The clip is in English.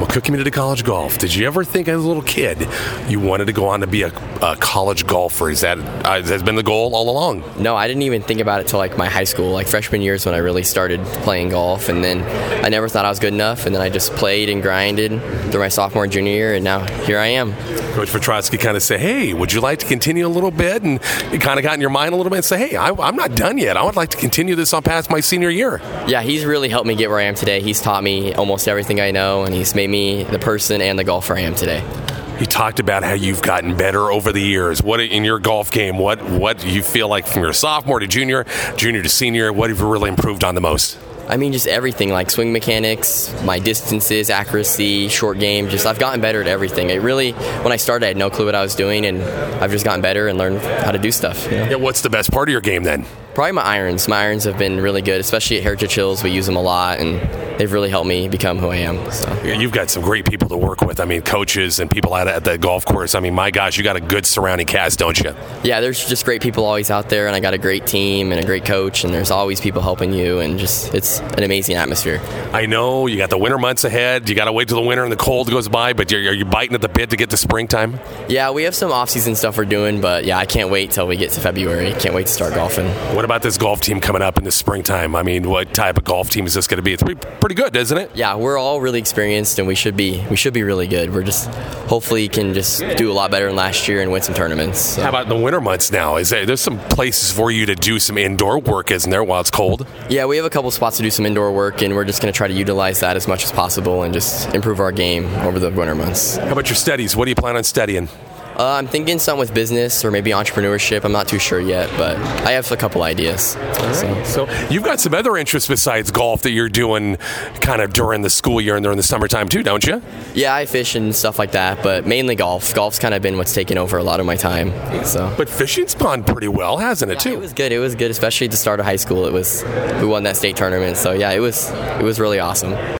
Cook Community College Golf. Did you ever think as a little kid you wanted to go on to be a college golfer? Is that has been the goal all along? No, I didn't even think about it till like my high school, like freshman years when I really started playing golf, and then I never thought I was good enough, and then I just played and grinded through my sophomore and junior year, and now here I am. Coach Petrosky kind of say, hey, would you like to continue a little bit? And it kind of got in your mind a little bit and say, hey, I'm not done yet. I would like to continue this on past my senior year. Yeah, he's really helped me get where I am today. He's taught me almost everything I know, and he's made me the person and the golfer I am today. You talked about how you've gotten better over the years. What in your golf game, what do you feel like from your sophomore to junior to senior, what have you really improved on the most? I mean, just everything, like swing mechanics, my distances, accuracy, short game. Just I've gotten better at everything. It really, when I started, I had no clue what I was doing, and I've just gotten better and learned how to do stuff. You know? Yeah, what's the best part of your game then? Probably my irons. My irons have been really good, especially at Heritage Hills. We use them a lot, and they've really helped me become who I am. So. Yeah, you've got some great people to work with. I mean, coaches and people out at the golf course. I mean, my gosh, you got a good surrounding cast, don't you? Yeah, there's just great people always out there, and I got a great team and a great coach, and there's always people helping you, and just it's an amazing atmosphere. I know you got the winter months ahead. You got to wait till the winter and the cold goes by, but are you biting at the bit to get to springtime? Yeah, we have some off-season stuff we're doing, but yeah, I can't wait till we get to February. Can't wait to start golfing. What about this golf team coming up in the springtime? I mean, what type of golf team is this going to be? It's pretty good, isn't it? Yeah, we're all really experienced, and we should be really good. We're just hopefully can just do a lot better than last year and win some tournaments. So. How about the winter months now? There's some places for you to do some indoor work, isn't there, while it's cold? Yeah, we have a couple spots to do some indoor work, and we're just going to try to utilize that as much as possible and just improve our game over the winter months. How about your studies? What do you plan on studying? I'm thinking something with business or maybe entrepreneurship. I'm not too sure yet, but I have a couple ideas. So you've got some other interests besides golf that you're doing kind of during the school year and during the summertime too, don't you? Yeah, I fish and stuff like that, but mainly golf. Golf's kind of been what's taken over a lot of my time. So. But fishing's gone pretty well, hasn't it, too? It was good. It was good, especially at the start of high school. We won that state tournament. So, yeah, it was really awesome.